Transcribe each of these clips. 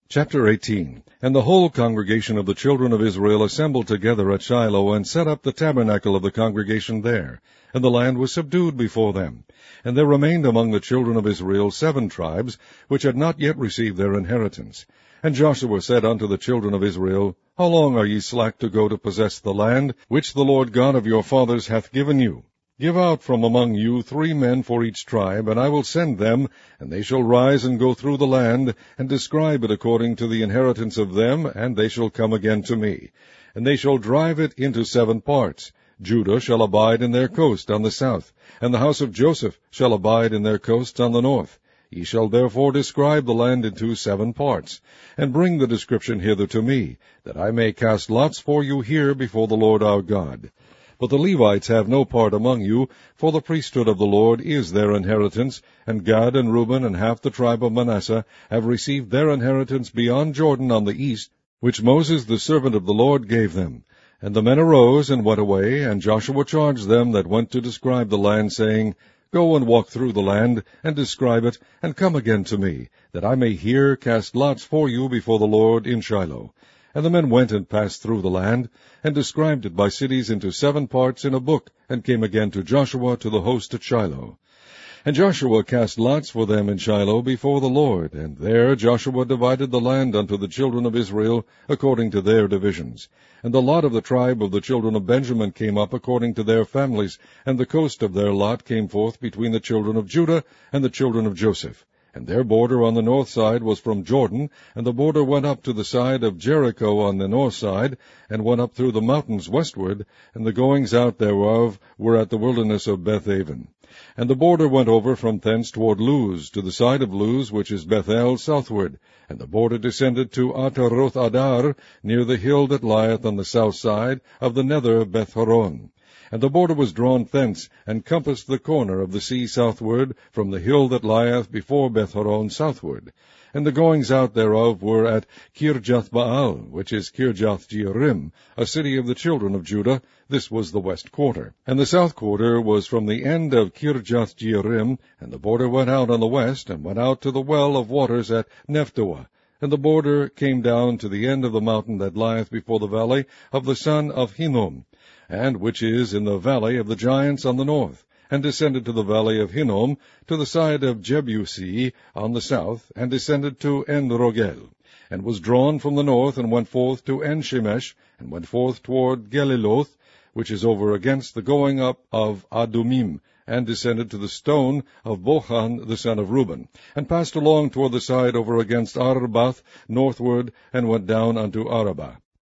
Chapter 18. And the whole congregation of the children of Israel assembled together at Shiloh, and set up the tabernacle of the congregation there. And the land was subdued before them. And there remained among the children of Israel 7 tribes, which had not yet received their inheritance. And Joshua said unto the children of Israel, How long are ye slack to go to possess the land, which the Lord God of your fathers hath given you? Give out from among you 3 men for each tribe, and I will send them, and they shall rise and go through the land, and describe it according to the inheritance of them, and they shall come again to me. And they shall drive it into 7 parts. Judah shall abide in their coast on the south, and the house of Joseph shall abide in their coasts on the north. Ye shall therefore describe the land into 7 parts, and bring the description hither to me, that I may cast lots for you here before the Lord our God. But the Levites have no part among you, for the priesthood of the Lord is their inheritance, and Gad and Reuben and half the tribe of Manasseh have received their inheritance beyond Jordan on the east, which Moses the servant of the Lord gave them. And the men arose and went away, and Joshua charged them that went to describe the land, saying, Go and walk through the land, and describe it, and come again to me, that I may here cast lots for you before the Lord in Shiloh. And the men went and passed through the land, and described it by cities into 7 parts in a book, and came again to Joshua to the host at Shiloh. And Joshua cast lots for them in Shiloh before the Lord, and there Joshua divided the land unto the children of Israel according to their divisions. And the lot of the tribe of the children of Benjamin came up according to their families, and the coast of their lot came forth between the children of Judah and the children of Joseph. And their border on the north side was from Jordan, and the border went up to the side of Jericho on the north side, and went up through the mountains westward, and the goings out thereof were at the wilderness of Bethaven. And the border went over from thence toward Luz, to the side of Luz, which is Bethel, southward. And the border descended to Ataroth Adar, near the hill that lieth on the south side of the nether Beth-horon. And the border was drawn thence, and compassed the corner of the sea southward, from the hill that lieth before Beth-horon southward. And the goings out thereof were at Kirjath-baal, which is Kirjath-jearim, a city of the children of Judah. This was the west quarter. And the south quarter was from the end of Kirjath-jearim, and the border went out on the west, and went out to the well of waters at Nephtoah. And the border came down to the end of the mountain that lieth before the valley of the son of Hinnom, and which is in the valley of the giants on the north, and descended to the valley of Hinnom, to the side of Jebusi on the south, and descended to En-rogel, and was drawn from the north, and went forth to En-shemesh, and went forth toward Geliloth, which is over against the going up of Adumim, and descended to the stone of Bochan the son of Reuben, and passed along toward the side over against Arbath northward, and went down unto Arabah.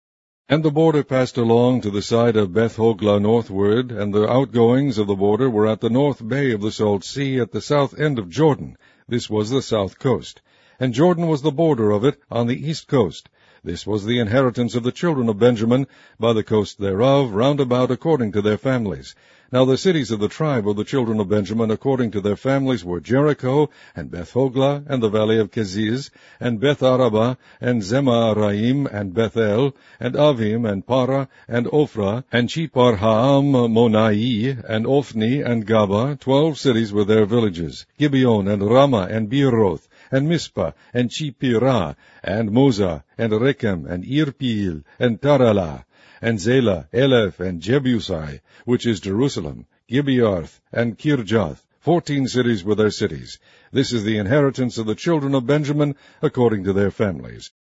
And the border passed along to the side of Beth-hoglah northward, and the outgoings of the border were at the north bay of the salt sea, at the south end of Jordan. This was the south coast. And Jordan was the border of it on the east coast. This was the inheritance of the children of Benjamin, by the coast thereof, round about according to their families. Now the cities of the tribe of the children of Benjamin according to their families were Jericho, and Beth-hoglah, and the valley of Keziz, and Beth-arabah, and Zemaraim, and Bethel, and Avim, and Parah, and Ophrah, and Cheparhaam-monai, and Ophni, and Gaba, 12 cities with their villages, Gibeon, and Ramah, and Beeroth, and Mizpah, and Chipirah, and Moza, and Rechem, and Irpeel, and Taralah, and Zelah, Eleph, and Jebusai, which is Jerusalem, Gibearth, and Kirjath, 14 cities with their cities. This is the inheritance of the children of Benjamin according to their families.